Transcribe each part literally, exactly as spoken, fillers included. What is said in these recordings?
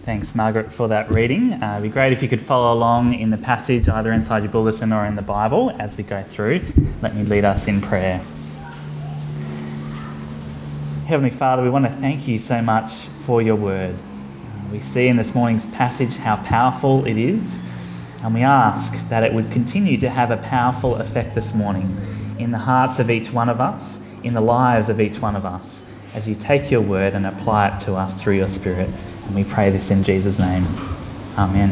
Thanks, Margaret, for that reading. Uh, it'd be great if you could follow along in the passage, either inside your bulletin or in the Bible, as we go through. Let me lead us in prayer. Heavenly Father, we want to thank you so much for your word. Uh, we see in this morning's passage how powerful it is, and we ask that it would continue to have a powerful effect this morning in the hearts of each one of us, in the lives of each one of us, as you take your word and apply it to us through your Spirit. And we pray this in Jesus' name. Amen.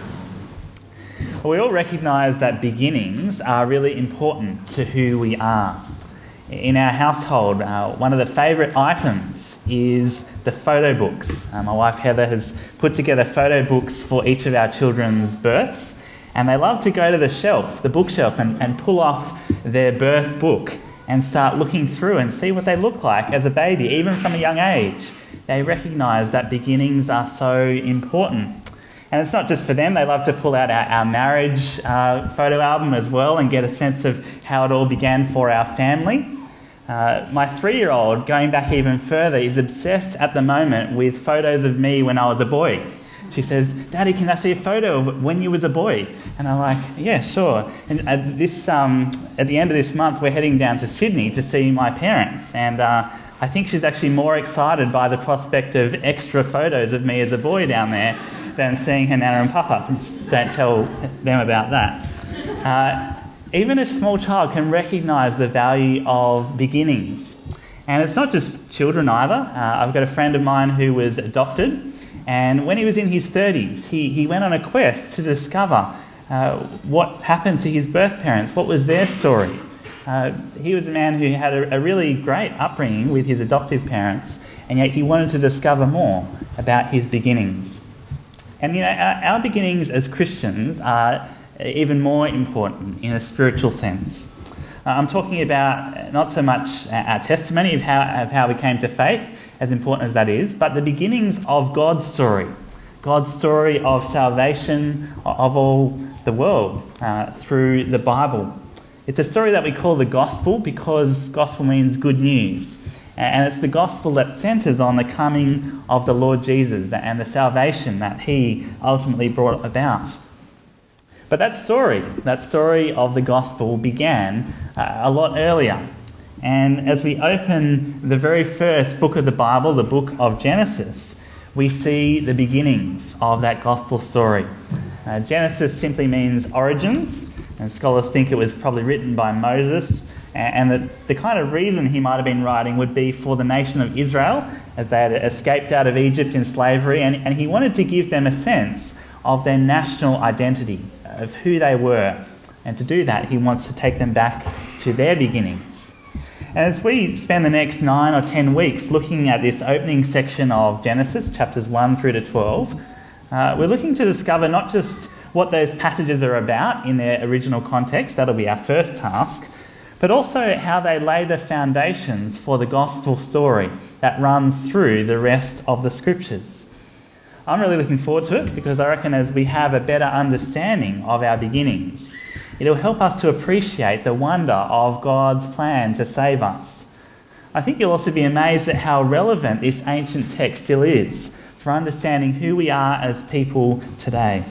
Well, we all recognise that beginnings are really important to who we are. In our household, uh, one of the favourite items is the photo books. Uh, my wife Heather has put together photo books for each of our children's births, and they love to go to the shelf, the bookshelf, and, and pull off their birth book and start looking through and see what they look like as a baby, even from a young age. They recognise that beginnings are so important. And it's not just for them, they love to pull out our, our marriage uh, photo album as well and get a sense of how it all began for our family. Uh, my three-year-old, going back even further, is obsessed at the moment with photos of me when I was a boy. She says, "Daddy, can I see a photo of when you was a boy?" And I'm like, "Yeah, sure." And at, this, um, at the end of this month, we're heading down to Sydney to see my parents. And uh, I think she's actually more excited by the prospect of extra photos of me as a boy down there than seeing her Nana and Papa. Just don't tell them about that. Uh, even a small child can recognise the value of beginnings. And it's not just children either. Uh, I've got a friend of mine who was adopted, and when he was in his thirties, he, he went on a quest to discover uh, what happened to his birth parents, what was their story. Uh, he was a man who had a, a really great upbringing with his adoptive parents, and yet he wanted to discover more about his beginnings. And you know, our, our beginnings as Christians are even more important in a spiritual sense. Uh, I'm talking about not so much our testimony of how, of how we came to faith, as important as that is, but the beginnings of God's story, God's story of salvation of all the world uh, through the Bible. It's a story that we call the gospel because gospel means good news. And it's the gospel that centres on the coming of the Lord Jesus and the salvation that he ultimately brought about. But that story, that story of the gospel began uh, a lot earlier. And as we open the very first book of the Bible, the book of Genesis, we see the beginnings of that gospel story. Uh, Genesis simply means origins, and scholars think it was probably written by Moses, and that the kind of reason he might have been writing would be for the nation of Israel, as they had escaped out of Egypt in slavery, and, and he wanted to give them a sense of their national identity, of who they were. And to do that, he wants to take them back to their beginnings. And as we spend the next nine or ten weeks looking at this opening section of Genesis, chapters one through to twelve, uh, we're looking to discover not just what those passages are about in their original context, that'll be our first task, but also how they lay the foundations for the gospel story that runs through the rest of the scriptures. I'm really looking forward to it because I reckon as we have a better understanding of our beginnings, it'll help us to appreciate the wonder of God's plan to save us. I think you'll also be amazed at how relevant this ancient text still is for understanding who we are as people today.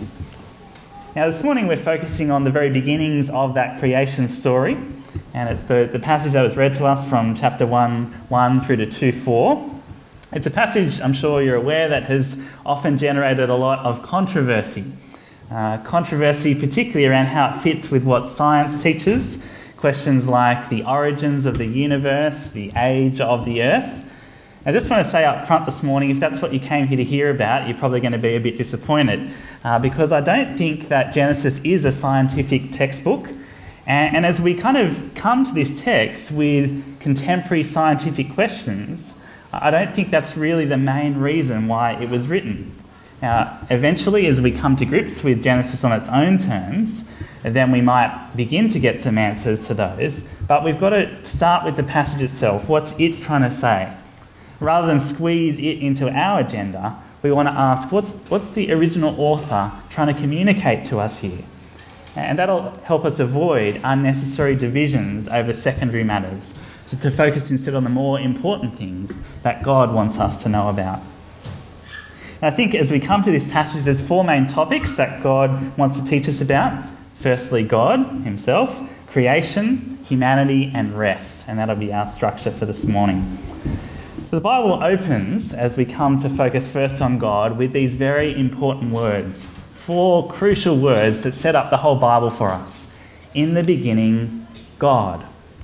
Now, this morning we're focusing on the very beginnings of that creation story, and it's the, the passage that was read to us from chapter one, one through to two, four. It's a passage, I'm sure you're aware, that has often generated a lot of controversy. Uh, controversy particularly around how it fits with what science teaches, questions like the origins of the universe, the age of the earth. I just want to say up front this morning, if that's what you came here to hear about, you're probably going to be a bit disappointed uh, because I don't think that Genesis is a scientific textbook. And, and as we kind of come to this text with contemporary scientific questions, I don't think that's really the main reason why it was written. Now, eventually, as we come to grips with Genesis on its own terms, then we might begin to get some answers to those. But we've got to start with the passage itself. What's it trying to say? Rather than squeeze it into our agenda, we want to ask, what's, what's the original author trying to communicate to us here? And that'll help us avoid unnecessary divisions over secondary matters, to, to focus instead on the more important things that God wants us to know about. And I think as we come to this passage, there's four main topics that God wants to teach us about. Firstly, God himself, creation, humanity, and rest. And that'll be our structure for this morning. So the Bible opens, as we come to focus first on God, with these very important words. Four crucial words that set up the whole Bible for us. In the beginning, God.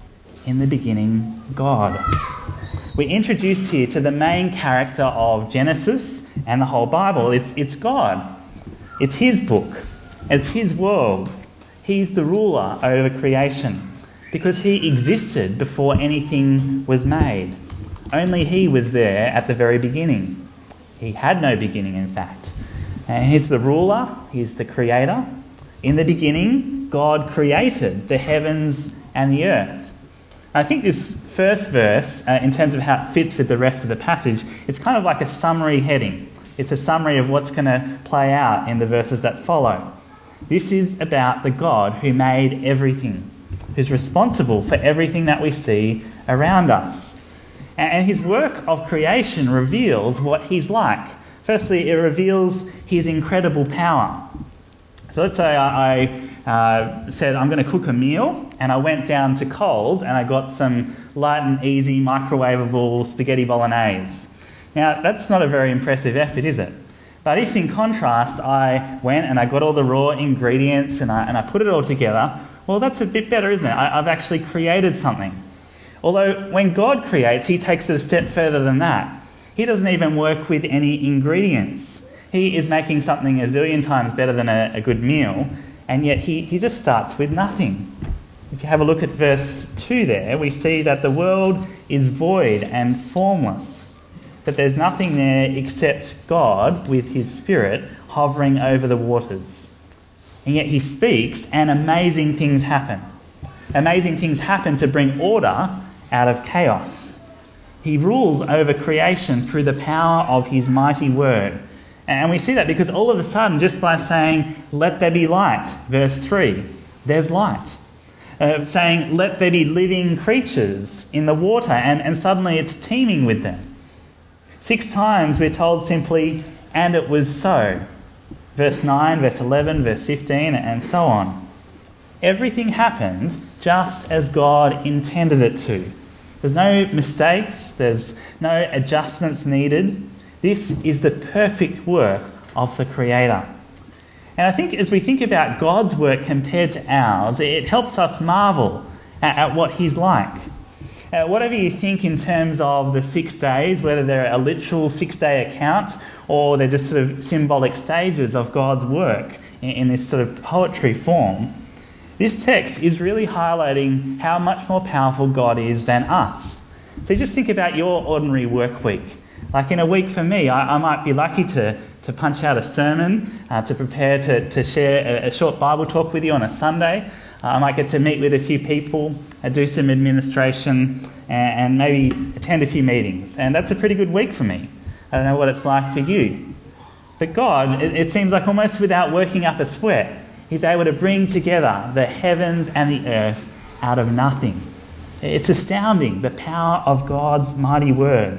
In the beginning, God. We're introduced here to the main character of Genesis and the whole Bible. It's, it's God. It's his book. It's his world. He's the ruler over creation because he existed before anything was made. Only he was there at the very beginning. He had no beginning, in fact. And he's the ruler. He's the creator. In the beginning, God created the heavens and the earth. I think this first verse, uh, in terms of how it fits with the rest of the passage, it's kind of like a summary heading. It's a summary of what's going to play out in the verses that follow. This is about the God who made everything, who's responsible for everything that we see around us. And his work of creation reveals what he's like. Firstly, it reveals his incredible power. So let's say I, I uh, said I'm going to cook a meal, and I went down to Coles and I got some light and easy microwavable spaghetti bolognese. Now, that's not a very impressive effort, is it? But if in contrast I went and I got all the raw ingredients and I, and I put it all together, well, that's a bit better, isn't it? I, I've actually created something. Although when God creates, he takes it a step further than that. He doesn't even work with any ingredients. He is making something a zillion times better than a, a good meal, and yet he, he just starts with nothing. If you have a look at verse two there, we see that the world is void and formless, that there's nothing there except God with his Spirit hovering over the waters. And yet he speaks and amazing things happen. Amazing things happen to bring order out of chaos. He rules over creation through the power of his mighty word. And we see that because all of a sudden, just by saying, let there be light, verse three, there's light. Uh, saying, let there be living creatures in the water, and, and suddenly it's teeming with them. Six times we're told simply, and it was so. Verse nine, verse eleven, verse fifteen, and so on. Everything happened just as God intended it to. There's no mistakes, there's no adjustments needed. This is the perfect work of the Creator. And I think as we think about God's work compared to ours, it helps us marvel at, at what he's like. Uh, whatever you think in terms of the six days, whether they're a literal six-day account or they're just sort of symbolic stages of God's work in, in this sort of poetry form, this text is really highlighting how much more powerful God is than us. So just think about your ordinary work week. Like in a week for me, I, I might be lucky to, to punch out a sermon, uh, to prepare to, to share a, a short Bible talk with you on a Sunday. Uh, I might get to meet with a few people, uh, do some administration, and, and maybe attend a few meetings. And that's a pretty good week for me. I don't know what it's like for you. But God, it, it seems like almost without working up a sweat, he's able to bring together the heavens and the earth out of nothing. It's astounding, the power of God's mighty word.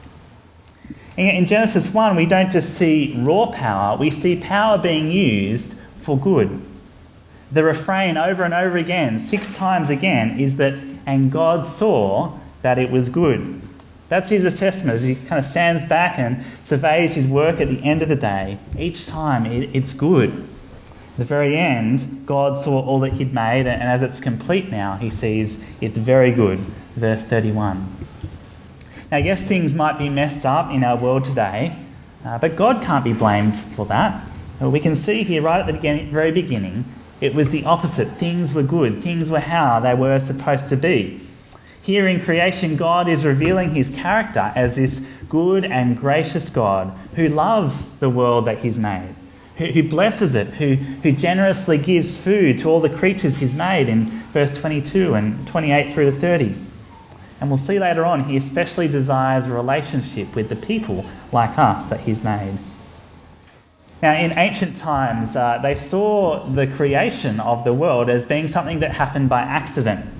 And yet in Genesis one, we don't just see raw power, we see power being used for good. The refrain over and over again, six times again, is that, and God saw that it was good. That's his assessment as he kind of stands back and surveys his work at the end of the day. Each time it, it's good. At the very end, God saw all that he'd made, and as it's complete now, he sees it's very good. Verse thirty-one. Now, yes, things might be messed up in our world today, uh, but God can't be blamed for that. Uh, we can see here right at the beginning, very beginning, it was the opposite. Things were good. Things were how they were supposed to be. Here in creation, God is revealing his character as this good and gracious God who loves the world that he's made, who, who blesses it, who, who generously gives food to all the creatures he's made in verse twenty-two and twenty-eight through to thirty. And we'll see later on, he especially desires a relationship with the people like us that he's made. Now, in ancient times, uh, they saw the creation of the world as being something that happened by accident.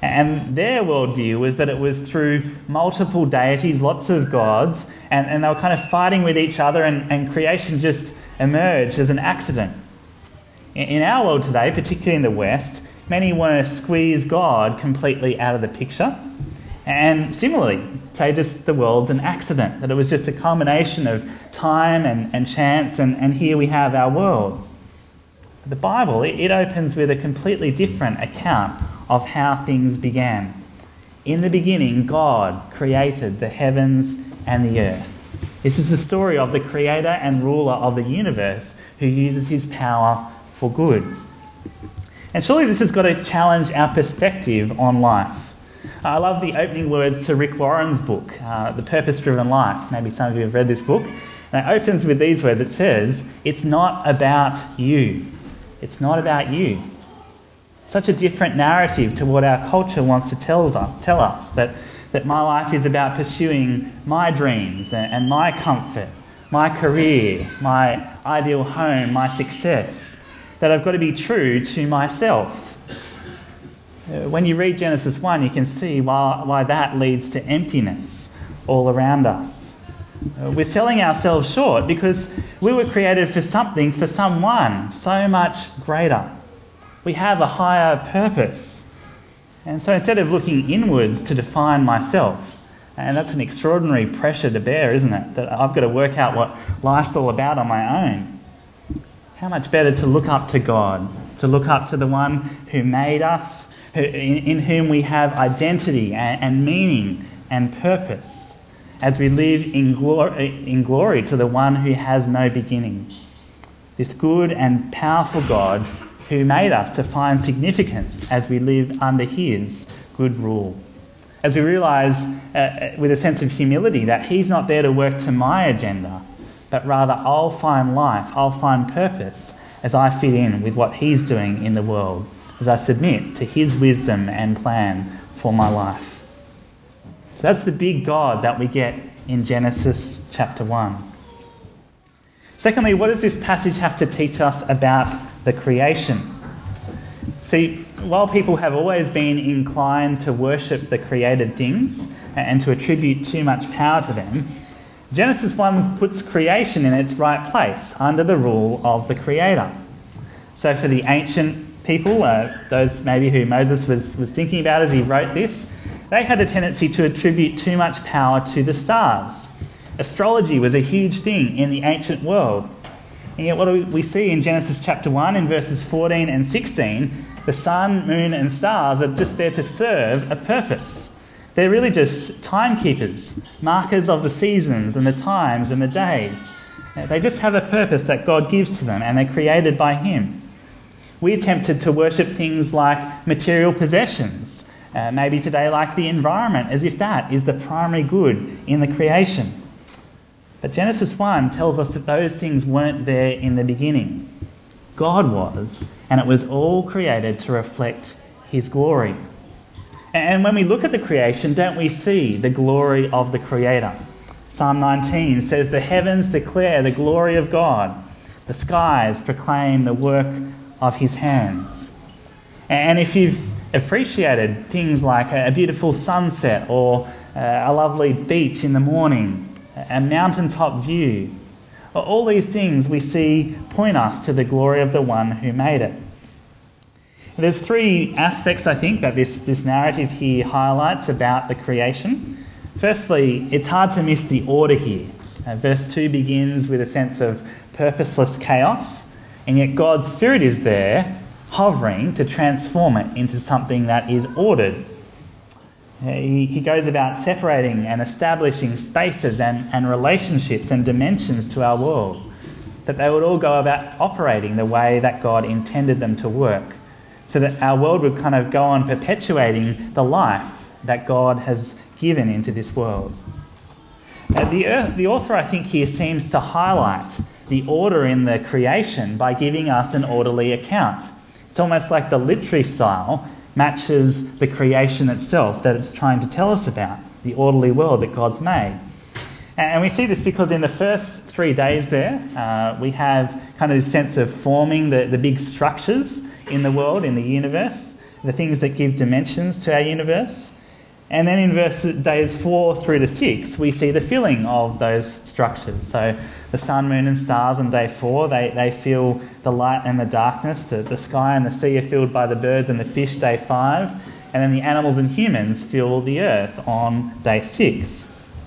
And their worldview was that it was through multiple deities, lots of gods, and, and they were kind of fighting with each other, and, and creation just emerged as an accident. In, in our world today, particularly in the West, many want to squeeze God completely out of the picture. And similarly, say just the world's an accident, that it was just a combination of time and, and chance, and, and here we have our world. The Bible, it, it opens with a completely different account of how things began. In the beginning, God created the heavens and the earth. This is the story of the creator and ruler of the universe who uses his power for good. And surely this has got to challenge our perspective on life. I love the opening words to Rick Warren's book, uh, The Purpose-Driven Life. Maybe some of you have read this book. And it opens with these words. It says, "It's not about you. It's not about you." Such a different narrative to what our culture wants to tell us, tell us that, that my life is about pursuing my dreams and, and my comfort, my career, my ideal home, my success, that I've got to be true to myself. When you read Genesis one, you can see why, why that leads to emptiness all around us. We're selling ourselves short because we were created for something, for someone so much greater. We have a higher purpose. And so instead of looking inwards to define myself, and that's an extraordinary pressure to bear, isn't it? That I've got to work out what life's all about on my own. How much better to look up to God, to look up to the one who made us, who, in, in whom we have identity and, and meaning and purpose, as we live in glory, in glory to the one who has no beginning. This good and powerful God who made us to find significance as we live under his good rule. As we realise uh, with a sense of humility that he's not there to work to my agenda, but rather I'll find life, I'll find purpose as I fit in with what he's doing in the world, as I submit to his wisdom and plan for my life. So that's the big God that we get in Genesis chapter one. Secondly, what does this passage have to teach us about the creation? See, while people have always been inclined to worship the created things and to attribute too much power to them, Genesis one puts creation in its right place under the rule of the Creator. So for the ancient people, uh, those maybe who Moses was, was thinking about as he wrote this, they had a tendency to attribute too much power to the stars. Astrology was a huge thing in the ancient world. And yet what do we see in Genesis chapter one in verses fourteen and sixteen? The sun, moon and stars are just there to serve a purpose. They're really just timekeepers, markers of the seasons and the times and the days. They just have a purpose that God gives to them, and they're created by him. We're tempted to worship things like material possessions, uh, maybe today like the environment, as if that is the primary good in the creation. But Genesis one tells us that those things weren't there in the beginning. God was, and it was all created to reflect his glory. And when we look at the creation, don't we see the glory of the Creator? Psalm nineteen says, "The heavens declare the glory of God. The skies proclaim the work of his hands." And if you've appreciated things like a beautiful sunset or a lovely beach in the morning, a mountaintop view, all these things we see point us to the glory of the one who made it. There's three aspects, I think, that this, this narrative here highlights about the creation. Firstly, it's hard to miss the order here. Uh, verse two begins with a sense of purposeless chaos, and yet God's Spirit is there, hovering to transform it into something that is ordered. Uh, he, he goes about separating and establishing spaces and, and relationships and dimensions to our world, that they would all go about operating the way that God intended them to work, so that our world would kind of go on perpetuating the life that God has given into this world. Uh, the, uh, the author, I think, here seems to highlight the order in the creation by giving us an orderly account. It's almost like the literary style matches the creation itself that it's trying to tell us about, the orderly world that God's made. And we see this because in the first three days there, uh, we have kind of this sense of forming the, the big structures in the world, in the universe. the things that give dimensions to our universe. And then in verse days four through to six, we see the filling of those structures. So the sun, moon and stars on day four, they, they fill the light and the darkness. The, the sky and the sea are filled by the birds and the fish, day five. And then the animals and humans fill the earth on day six.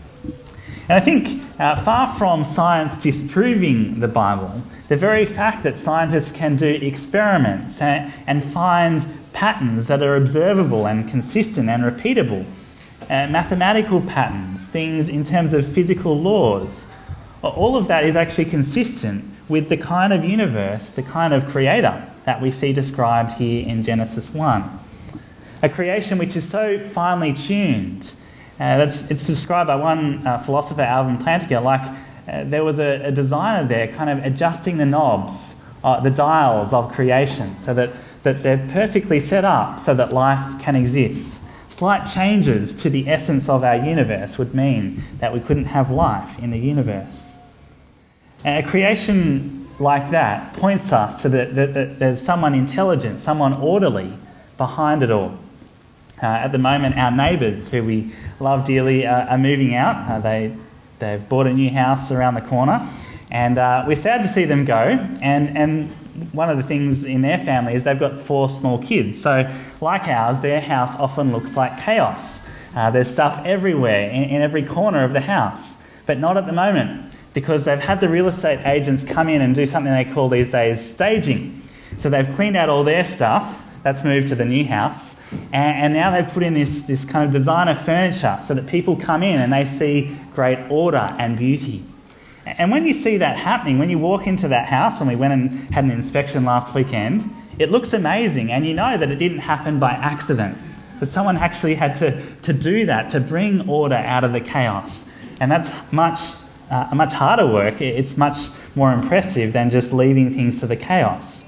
And I think uh, far from science disproving the Bible, the very fact that scientists can do experiments and, and find patterns that are observable and consistent and repeatable, uh, mathematical patterns, things in terms of physical laws, all of that is actually consistent with the kind of universe, the kind of creator that we see described here in Genesis one. A creation which is so finely tuned. Uh, that's, it's described by one uh, philosopher, Alvin Plantinga, like uh, there was a, a designer there kind of adjusting the knobs, uh, the dials of creation, so that, that they're perfectly set up so that life can exist. Slight changes to the essence of our universe would mean that we couldn't have life in the universe. And a creation like that points us to that the, the, there's someone intelligent, someone orderly behind it all. Uh, at the moment, our neighbours, who we love dearly, uh, are moving out. Uh, they, they've bought a new house around the corner, and uh, we're sad to see them go. And, and one of the things in their family is they've got four small kids. So, like ours, their house often looks like chaos. Uh, there's stuff everywhere, in, in every corner of the house. But not at the moment, because they've had the real estate agents come in and do something they call these days staging. So they've cleaned out all their stuff. That's moved to the new house. And now they've put in this, this kind of designer furniture so that people come in and they see great order and beauty. And when you see that happening, when you walk into that house, and we went and had an inspection last weekend, it looks amazing, and you know that it didn't happen by accident. But someone actually had to, to do that, to bring order out of the chaos. And that's much, uh, much harder work. It's much more impressive than just leaving things to the chaos.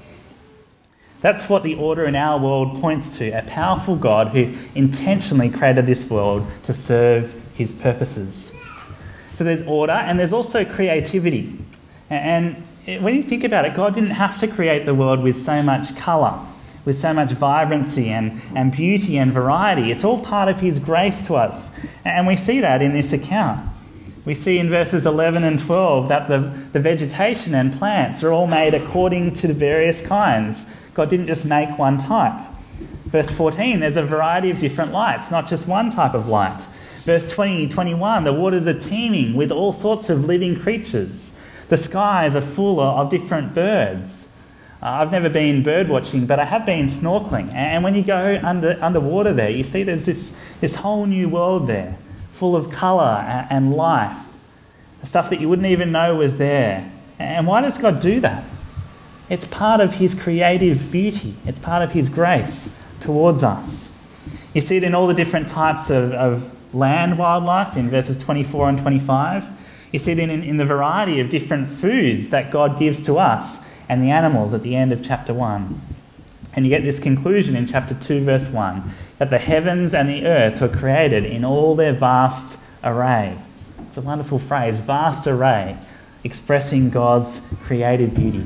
That's what the order in our world points to, a powerful God who intentionally created this world to serve his purposes. So there's order, and there's also creativity. And when you think about it, God didn't have to create the world with so much colour, with so much vibrancy and, and beauty and variety. It's all part of his grace to us. And we see that in this account. We see in verses eleven and twelve that the, the vegetation and plants are all made according to the various kinds. God didn't just make one type. Verse fourteen, there's a variety of different lights, not just one type of light. Verse twenty, twenty-one, the waters are teeming with all sorts of living creatures. The skies are full of different birds. Uh, I've never been bird watching, but I have been snorkeling. And when you go under underwater there, you see there's this, this whole new world there, full of colour and life, stuff that you wouldn't even know was there. And why does God do that? It's part of his creative beauty. It's part of his grace towards us. You see it in all the different types of, of land wildlife in verses twenty-four and twenty-five. You see it in, in the variety of different foods that God gives to us and the animals at the end of chapter one. And you get this conclusion in chapter two, verse one, that the heavens and the earth were created in all their vast array. It's a wonderful phrase, vast array, expressing God's creative beauty.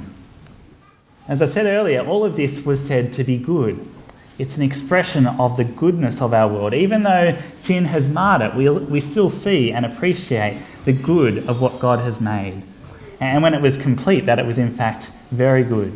As I said earlier, all of this was said to be good. It's an expression of the goodness of our world. Even though sin has marred it, we, we still see and appreciate the good of what God has made. And when it was complete, that it was in fact very good.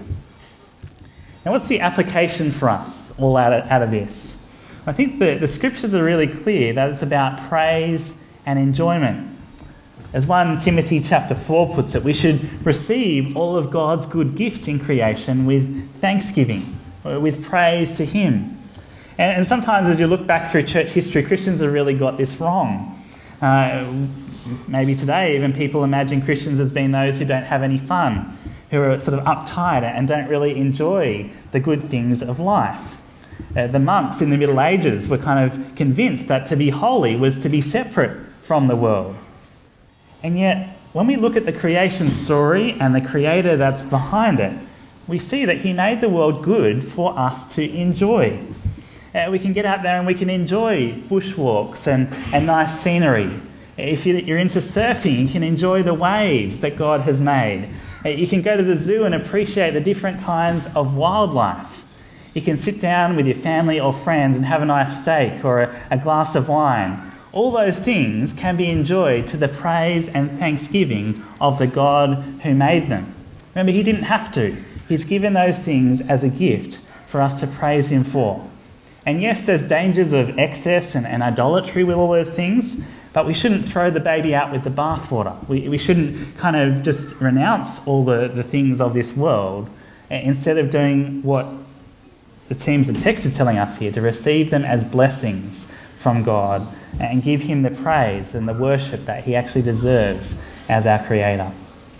Now, what's the application for us all out of, out of this? I think the, the scriptures are really clear that it's about praise and enjoyment. As First Timothy chapter four puts it, we should receive all of God's good gifts in creation with thanksgiving, with praise to him. And, and sometimes as you look back through church history, Christians have really got this wrong. Uh, maybe today even people imagine Christians as being those who don't have any fun, who are sort of uptight and don't really enjoy the good things of life. Uh, the monks in the Middle Ages were kind of convinced that to be holy was to be separate from the world. And yet, when we look at the creation story and the creator that's behind it, we see that he made the world good for us to enjoy. Uh, we can get out there and we can enjoy bushwalks and, and nice scenery. If you're into surfing, you can enjoy the waves that God has made. Uh, you can go to the zoo and appreciate the different kinds of wildlife. You can sit down with your family or friends and have a nice steak or a, a glass of wine. All those things can be enjoyed to the praise and thanksgiving of the God who made them. Remember, he didn't have to. He's given those things as a gift for us to praise him for. And yes, there's dangers of excess and, and idolatry with all those things, but we shouldn't throw the baby out with the bathwater. We, we shouldn't kind of just renounce all the, the things of this world instead of doing what it seems the text is telling us here, to receive them as blessings from God and give him the praise and the worship that he actually deserves as our Creator.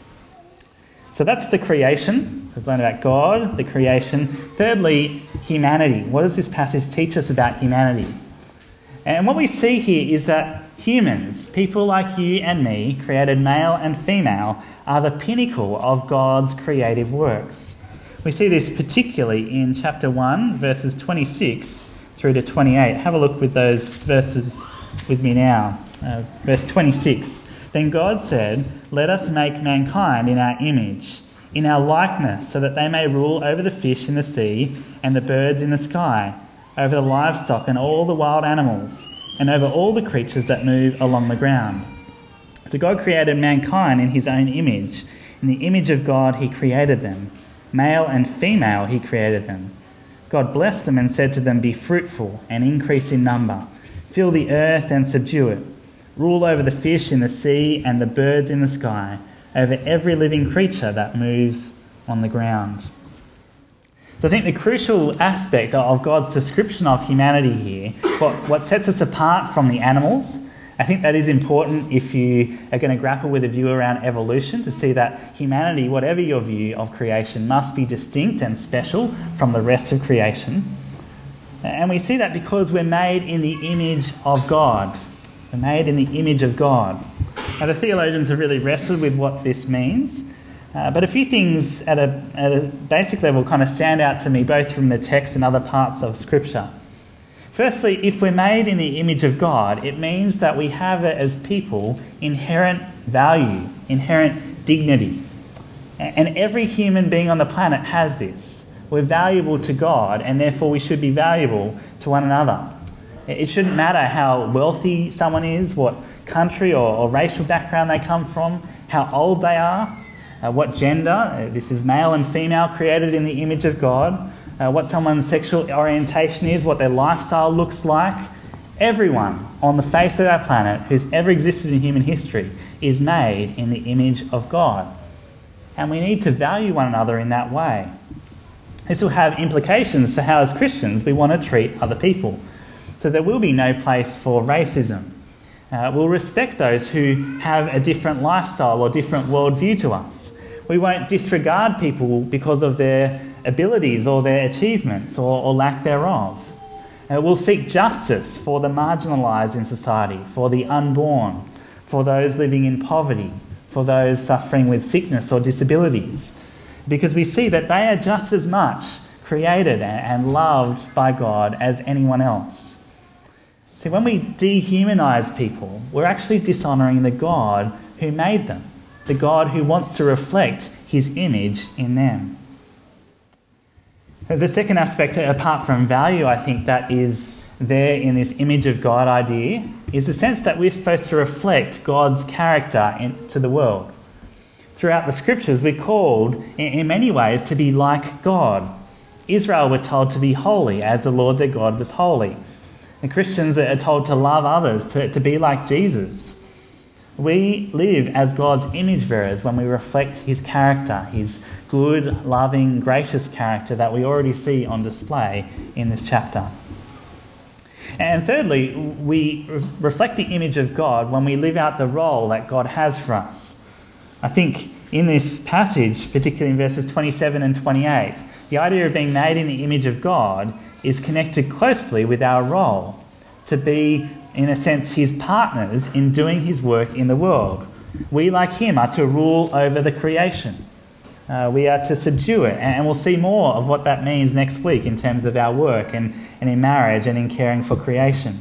So that's the creation. So we've learned about God, the creation. Thirdly, humanity. What does this passage teach us about humanity? And what we see here is that humans, people like you and me, created male and female, are the pinnacle of God's creative works. We see this particularly in chapter one, verses twenty-six through to twenty-eight. Have a look with those verses with me now. Uh, verse twenty-six. Then God said, "Let us make mankind in our image, in our likeness, so that they may rule over the fish in the sea and the birds in the sky, over the livestock and all the wild animals, and over all the creatures that move along the ground." So God created mankind in his own image. In the image of God he created them. Male and female he created them. God blessed them and said to them, "Be fruitful and increase in number. Fill the earth and subdue it. Rule over the fish in the sea and the birds in the sky, over every living creature that moves on the ground." So I think the crucial aspect of God's description of humanity here, what, what sets us apart from the animals, I think that is important if you are going to grapple with a view around evolution, to see that humanity, whatever your view of creation, must be distinct and special from the rest of creation. And we see that because we're made in the image of God. We're made in the image of God. Now, the theologians have really wrestled with what this means, uh, but a few things at a, at a basic level kind of stand out to me, both from the text and other parts of Scripture. Firstly, if we're made in the image of God, it means that we have, as people, inherent value, inherent dignity. And every human being on the planet has this. We're valuable to God, and therefore we should be valuable to one another. It shouldn't matter how wealthy someone is, what country or, or racial background they come from, how old they are, uh, what gender, uh, this is male and female, created in the image of God, uh, what someone's sexual orientation is, what their lifestyle looks like. Everyone on the face of our planet who's ever existed in human history is made in the image of God. And we need to value one another in that way. This will have implications for how, as Christians, we want to treat other people. So there will be no place for racism. Uh, we'll respect those who have a different lifestyle or different worldview to us. We won't disregard people because of their abilities or their achievements or, or lack thereof. Uh, we'll seek justice for the marginalised in society, for the unborn, for those living in poverty, for those suffering with sickness or disabilities, because we see that they are just as much created and loved by God as anyone else. See, when we dehumanise people, we're actually dishonouring the God who made them, the God who wants to reflect his image in them. The second aspect, apart from value, I think that is there in this image of God idea, is the sense that we're supposed to reflect God's character into the world. Throughout the scriptures, we're called in many ways to be like God. Israel were told to be holy as the Lord their God was holy. And Christians are told to love others, to, to be like Jesus. We live as God's image bearers when we reflect his character, his good, loving, gracious character that we already see on display in this chapter. And thirdly, we reflect the image of God when we live out the role that God has for us. I think in this passage, particularly in verses twenty-seven and twenty-eight, the idea of being made in the image of God is connected closely with our role to be, in a sense, his partners in doing his work in the world. We, like him, are to rule over the creation. Uh, we are to subdue it, and we'll see more of what that means next week in terms of our work and, and in marriage and in caring for creation.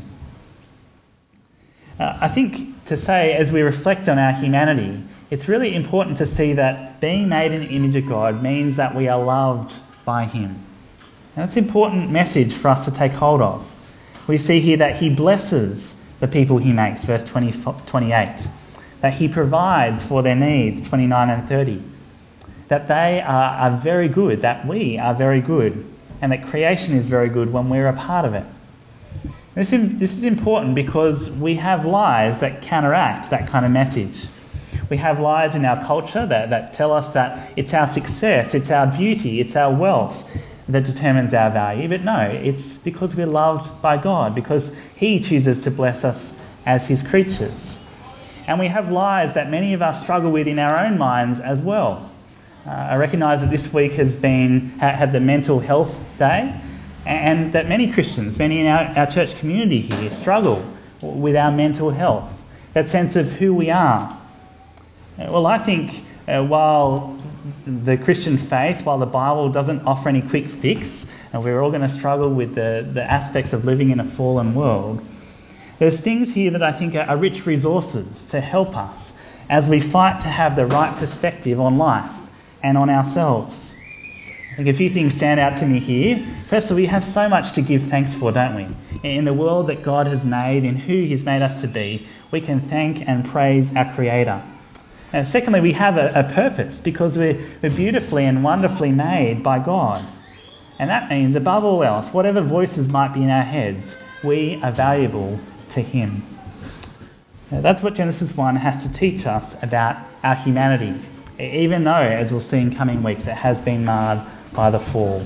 Uh, I think to say, as we reflect on our humanity, it's really important to see that being made in the image of God means that we are loved by him. And that's an important message for us to take hold of. We see here that he blesses the people he makes, verse twenty, twenty-eight. That he provides for their needs, twenty-nine and thirty. That they are, are very good, that we are very good, and that creation is very good when we're a part of it. This is, this is important because we have lies that counteract that kind of message. We have lies in our culture that, that tell us that it's our success, it's our beauty, it's our wealth that determines our value. But no, it's because we're loved by God, because he chooses to bless us as his creatures. And we have lies that many of us struggle with in our own minds as well. Uh, I recognise that this week has been had the Mental Health Day, and that many Christians, many in our, our church community here, struggle with our mental health, that sense of who we are. Well, I think uh, while the Christian faith, while the Bible doesn't offer any quick fix, and we're all going to struggle with the, the aspects of living in a fallen world, there's things here that I think are, are rich resources to help us as we fight to have the right perspective on life and on ourselves. I think a few things stand out to me here. First of all, we have so much to give thanks for, don't we? In the world that God has made, in who he's made us to be, we can thank and praise our Creator. Uh, secondly, we have a, a purpose because we're, we're beautifully and wonderfully made by God. And that means, above all else, whatever voices might be in our heads, we are valuable to him. Now, that's what Genesis one has to teach us about our humanity, even though, as we'll see in coming weeks, it has been marred by the fall.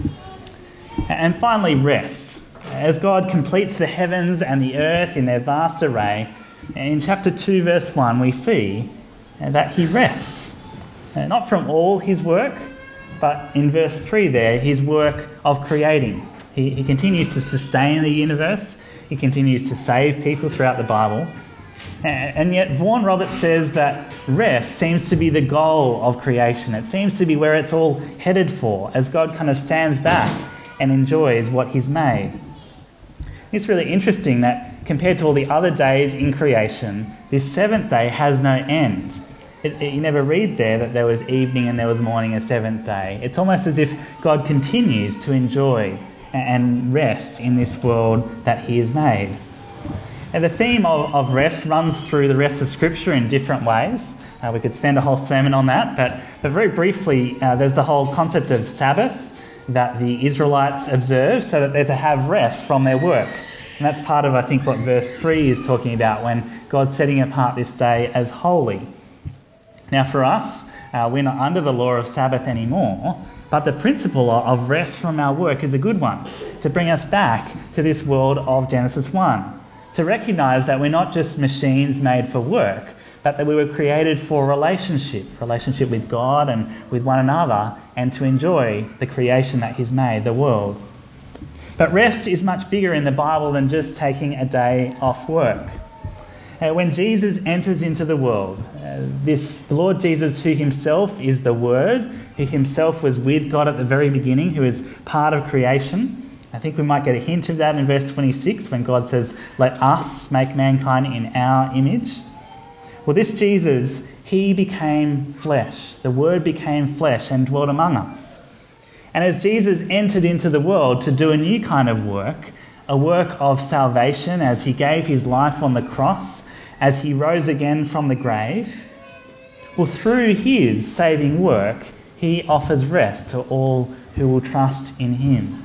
And finally, rest. As God completes the heavens and the earth in their vast array, in chapter two, verse one, we see that he rests, not from all his work, but in verse three there, his work of creating. He, he continues to sustain the universe. He continues to save people throughout the Bible. And yet Vaughan Roberts says that rest seems to be the goal of creation. It seems to be where it's all headed for, as God kind of stands back and enjoys what he's made. It's really interesting that compared to all the other days in creation, this seventh day has no end. It, it, you never read there that there was evening and there was morning a seventh day. It's almost as if God continues to enjoy and rest in this world that he has made. And the theme of, of rest runs through the rest of Scripture in different ways. Uh, we could spend a whole sermon on that, but, but very briefly, uh, there's the whole concept of Sabbath that the Israelites observe so that they're to have rest from their work. And that's part of, I think, what verse three is talking about when God's setting apart this day as holy. Now for us, uh, we're not under the law of Sabbath anymore, but the principle of rest from our work is a good one, to bring us back to this world of Genesis one. To recognise that we're not just machines made for work, but that we were created for relationship, relationship with God and with one another, and to enjoy the creation that he's made, the world. But rest is much bigger in the Bible than just taking a day off work. Uh, when Jesus enters into the world, uh, this the Lord Jesus, who himself is the Word, who himself was with God at the very beginning, who is part of creation. I think we might get a hint of that in verse twenty-six when God says, "Let us make mankind in our image." Well, this Jesus, he became flesh. The Word became flesh and dwelt among us. And as Jesus entered into the world to do a new kind of work, a work of salvation, as he gave his life on the cross, as he rose again from the grave, well, through his saving work, he offers rest to all who will trust in him.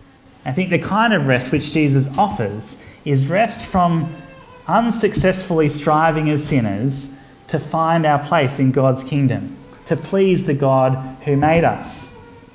I think the kind of rest which Jesus offers is rest from unsuccessfully striving as sinners to find our place in God's kingdom, to please the God who made us.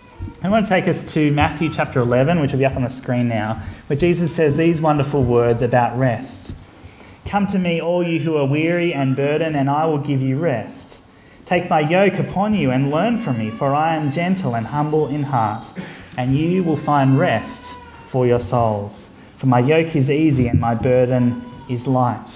I want to take us to Matthew chapter eleven, which will be up on the screen now, where Jesus says these wonderful words about rest. "Come to me, all you who are weary and burdened, and I will give you rest. Take my yoke upon you and learn from me, for I am gentle and humble in heart, and you will find rest for your souls. For my yoke is easy and my burden is light."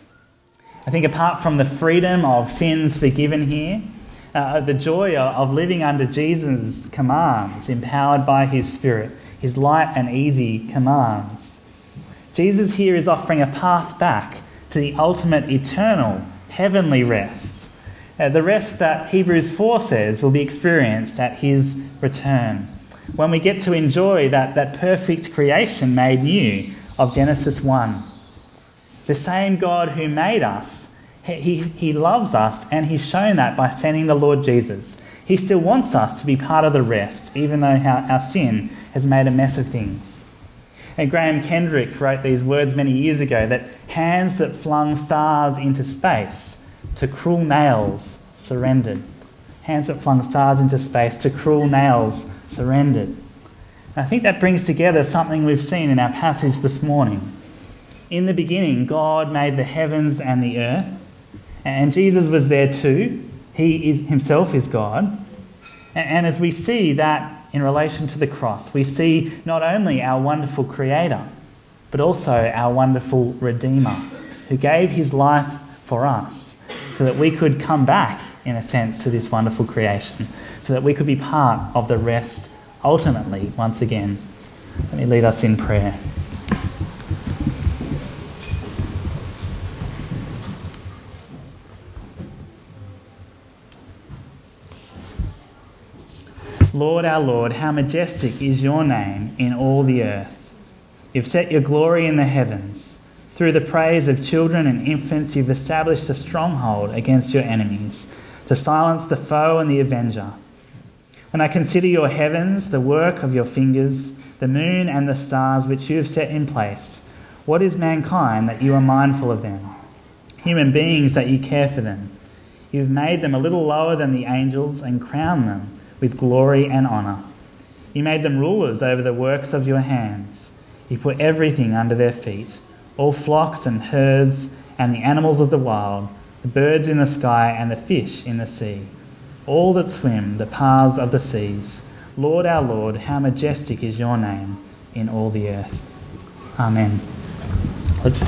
I think apart from the freedom of sins forgiven here, uh, the joy of living under Jesus' commands, empowered by his Spirit, his light and easy commands. Jesus here is offering a path back to the ultimate eternal heavenly rest, uh, the rest that Hebrews four says will be experienced at his return. when we get to enjoy that, that perfect creation made new of Genesis one. The same God who made us, he, he loves us, and he's shown that by sending the Lord Jesus. He still wants us to be part of the rest, even though our, our sin has made a mess of things. And Graham Kendrick wrote these words many years ago, that hands that flung stars into space to cruel nails surrendered. Hands that flung stars into space to cruel nails surrendered. And I think that brings together something we've seen in our passage this morning. In the beginning, God made the heavens and the earth, and Jesus was there too. He is, himself is God. And, and as we see that in relation to the cross, we see not only our wonderful Creator, but also our wonderful Redeemer, who gave his life for us so that we could come back, in a sense, to this wonderful creation, so that we could be part of the rest ultimately once again. Let me lead us in prayer. Lord, our Lord, how majestic is your name in all the earth. You've set your glory in the heavens. Through the praise of children and infants, you've established a stronghold against your enemies, to silence the foe and the avenger. When I consider your heavens, the work of your fingers, the moon and the stars which you have set in place, what is mankind that you are mindful of them? Human beings that you care for them. You've made them a little lower than the angels and crowned them with glory and honour. You made them rulers over the works of your hands. You put everything under their feet, all flocks and herds and the animals of the wild, the birds in the sky and the fish in the sea, all that swim the paths of the seas. Lord, our Lord, how majestic is your name in all the earth. Amen. Let's